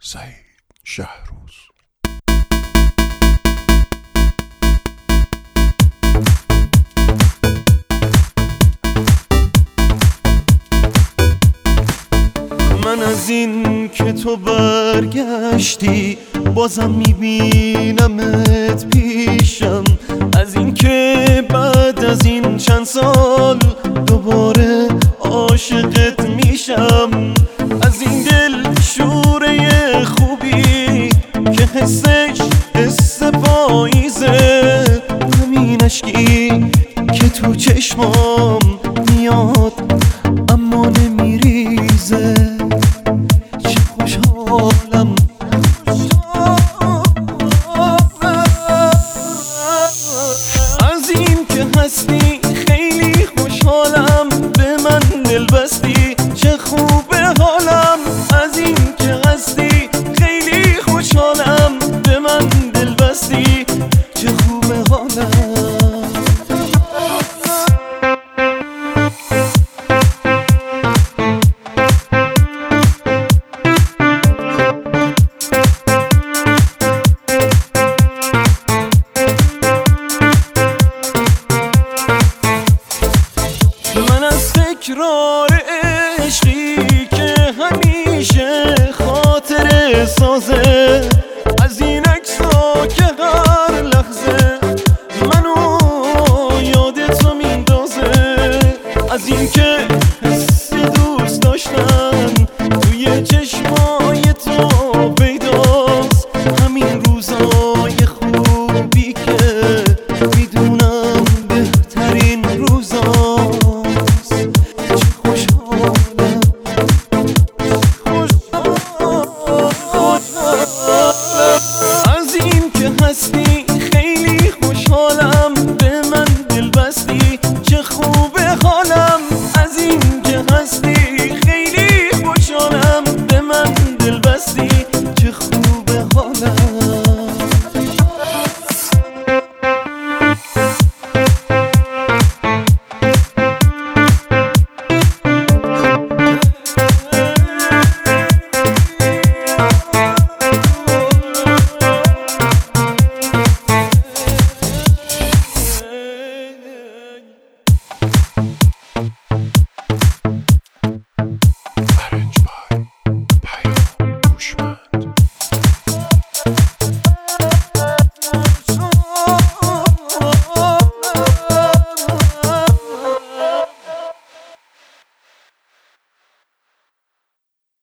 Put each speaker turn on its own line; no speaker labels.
سعید شهروز.
من از این که تو برگشتی بازم میبینمت پیشم، از این که بعد از این چند سال دوباره عاشقت میشم، از این دل شوره خوبی که حسش حس پاییزه، همین اشکی که تو چشمام میاد اما نمیریزه. چه خوشحالم از این که هستی، خیلی خوشحالم به من دل بستی، چه خوبه حالم از این که هستی، خیلی خوشحالم به من دل بستی، چه خوبه حالم. من از تکرار عشقی که همیشه خاطر سازه